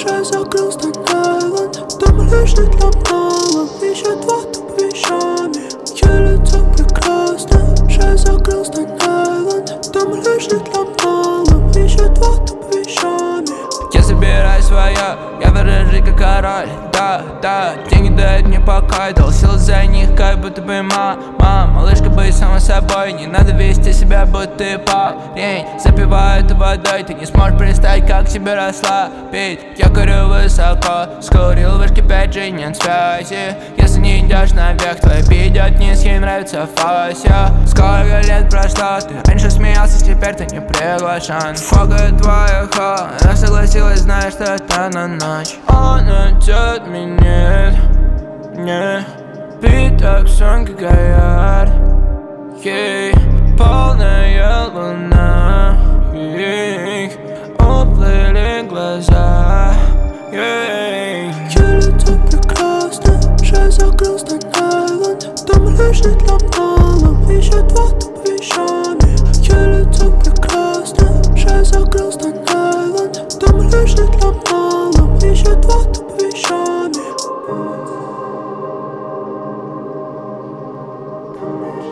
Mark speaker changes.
Speaker 1: Уже закрыл Стэн-Айленд, там лежит ломало, ищет воду вещами. Ее лицо прекрасно. Уже закрыл Стэн-Айленд, там лежит ломало, ищет воду вещами.
Speaker 2: Я забираю свое, я буду жить как король. Да, деньги дают мне покой, дал сил за них, как будто бы мама. Малышка, будь сама собой, не надо вести себя, будто ты парень. Запиваю это водой, ты не сможешь представить, как тебе расслабить. Я курю высоко, скурил вышки 5G, нет связи. Если не идешь наверх, твой идет вниз, ей нравится фася. Сколько лет прошло, ты раньше смеялся, теперь ты не приглашен. Фокает твоя хо, я согласилась, знаешь, что это на ночь. Он идет, меня не пить, так сон, как горят. Ей полная луна, ей уплыли глаза. Ее
Speaker 1: лицо прекрасно. Уже закрыл Стэн-Айленд, там лежит ломало, ищет воду вещами. Ее лицо прекрасно. Уже закрыл Стэн-Айленд, там лежит ломало, ищет воду вещами.